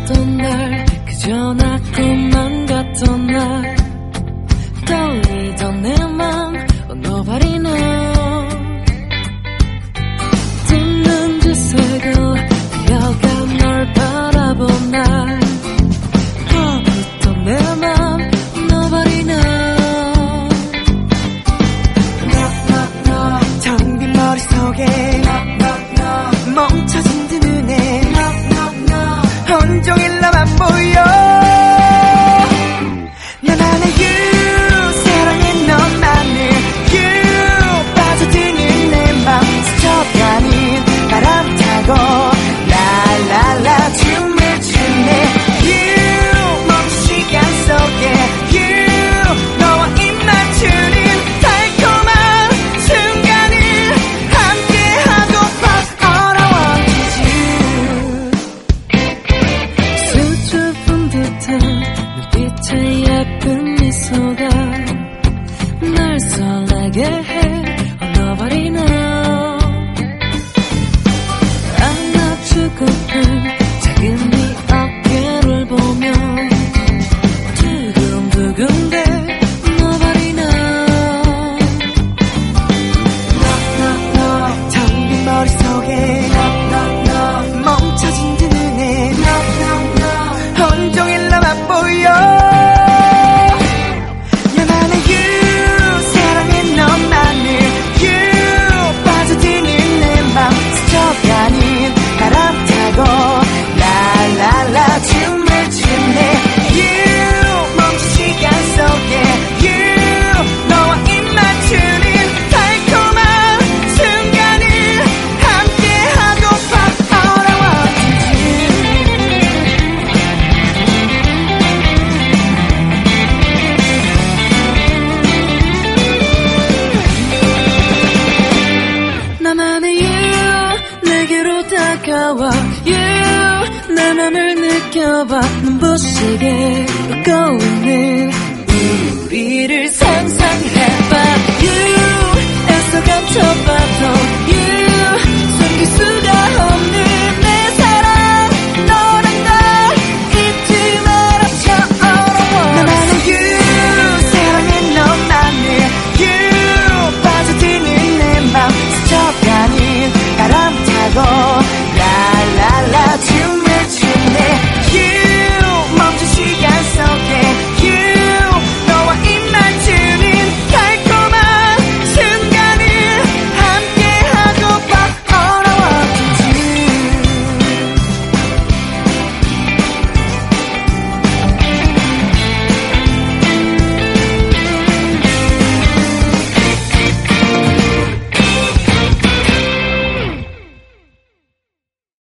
없던 날 그저 나 꿈만 같던 날 떨리던 내 맘 Nobody knows 듣는 듯새가 뛰어가 널 바라본 날 허붙던 내 맘 Nobody knows 텅빈 머릿속에 멈춰진 두 눈에 온종일 나만 보여 나만의 you 사랑해 너만을 you 빠져드는 내 맘 스쳐가는 바람 타고 라라라 춤을 추네 you 멈춘 시간 속에 you 너와 입 맞추는 달콤한 순간을 함께하고파 All I want is you 수줍은 듯한 눈빛의 예쁜 미소가 날 설레게 해 Nobody knows 안아주고픈 작은 네 어깨를 보며 두근두근대 Nobody knows 텅빈 머릿속에 멈춰진 두 눈에 온종일 나만 보여 나만의 you 사랑해 너만을 you 빠져드는 내 맘 스쳐가는 바람 타고 라라라 춤을 추네 you 멈춘 시간 속에 you 너와 입 맞추는 달콤한 순간을 함께하고파 All I want is you 나만의 you 내게로 다가와 you 내 맘을 느껴봐 눈부시게 웃고 있는 우리를 상상해봐 you 애써 감춰봐도 you 숨길 수가